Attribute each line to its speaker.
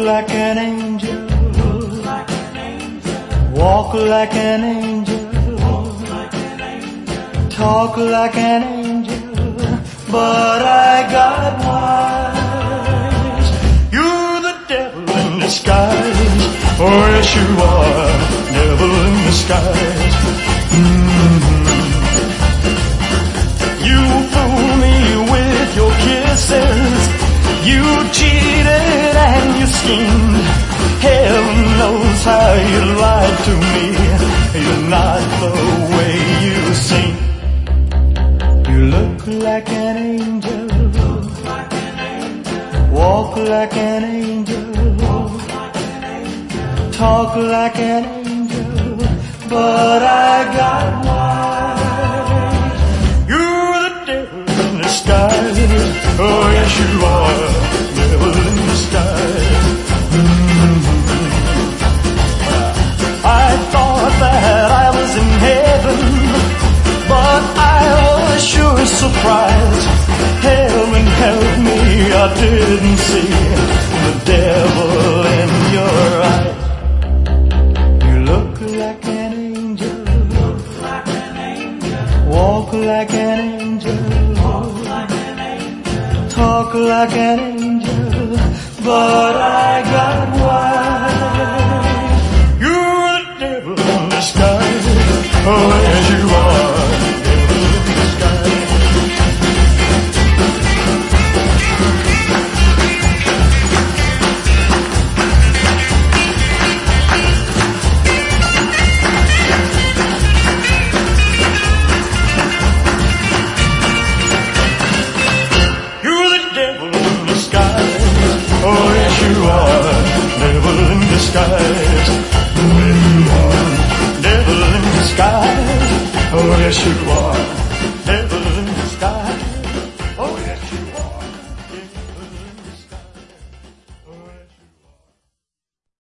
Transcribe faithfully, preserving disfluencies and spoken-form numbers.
Speaker 1: like an angel, walk like an angel, talk like an angel, but I got wise. You're the devil in disguise, oh yes you are, devil in disguise. Mm-hmm. You fool me with your kisses, you cheated and you schemed. Heaven knows how you lied to me. You're not the way you seem. You look like an angel, walk like an angel, talk like an angel, but I got wise. You're the devil in disguise, oh yes you are, devil in disguise. Mm-hmm. I thought that I was in heaven, but I was sure surprised. Heaven help me, I didn't see the devil in your eyes. You look like an angel, walk like an angel, talk like an angel, but I got wise. You're the devil in disguise, oh yes you are, devil in disguise. You're the devil in disguise, oh yes you are, devil in disguise. Mm-hmm. Devil in disguise, oh yes you are.